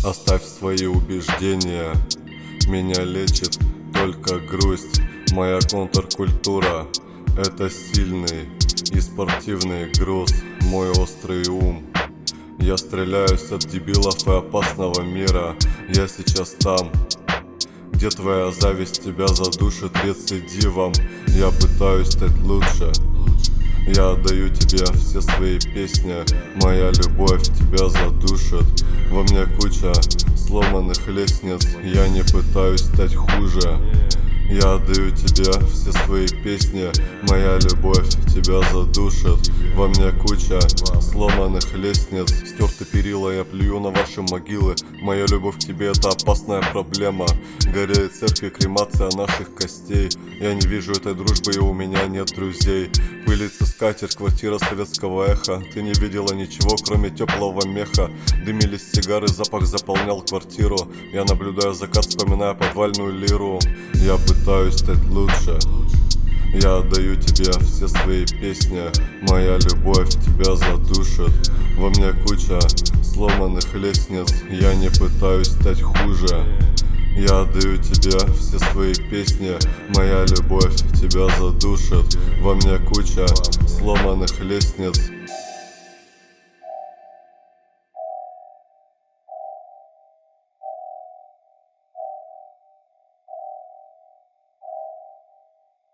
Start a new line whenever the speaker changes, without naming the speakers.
Оставь свои убеждения, меня лечит только грусть. Моя контркультура — это сильный и спортивный груз. Мой острый ум. Я стреляюсь от дебилов и опасного мира. Я сейчас там, где твоя зависть тебя задушит рецидивом. Я пытаюсь стать лучше. Я отдаю тебе все свои песни. Моя любовь тебя задушит. Во мне куча сломанных лестниц. Я не пытаюсь стать хуже. Я отдаю тебе все свои песни. Моя любовь тебя задушит. Во мне куча сломанных лестниц. Стерты перила, я плюю на ваши могилы. Моя любовь к тебе — это опасная проблема. Гореет церковь, кремация наших костей. Я не вижу этой дружбы, и у меня нет друзей. Пылится скатерть, квартира советского эха. Ты не видела ничего, кроме теплого меха. Дымились сигары, запах заполнял квартиру. Я наблюдаю закат, вспоминая подвальную лиру. Я пытаюсь стать лучше. Я отдаю тебе все свои песни. Моя любовь тебя задушит. Во мне куча сломанных лестниц. Я не пытаюсь стать хуже. Я отдаю тебе все свои песни. Моя любовь тебя задушит. Во мне куча сломанных лестниц.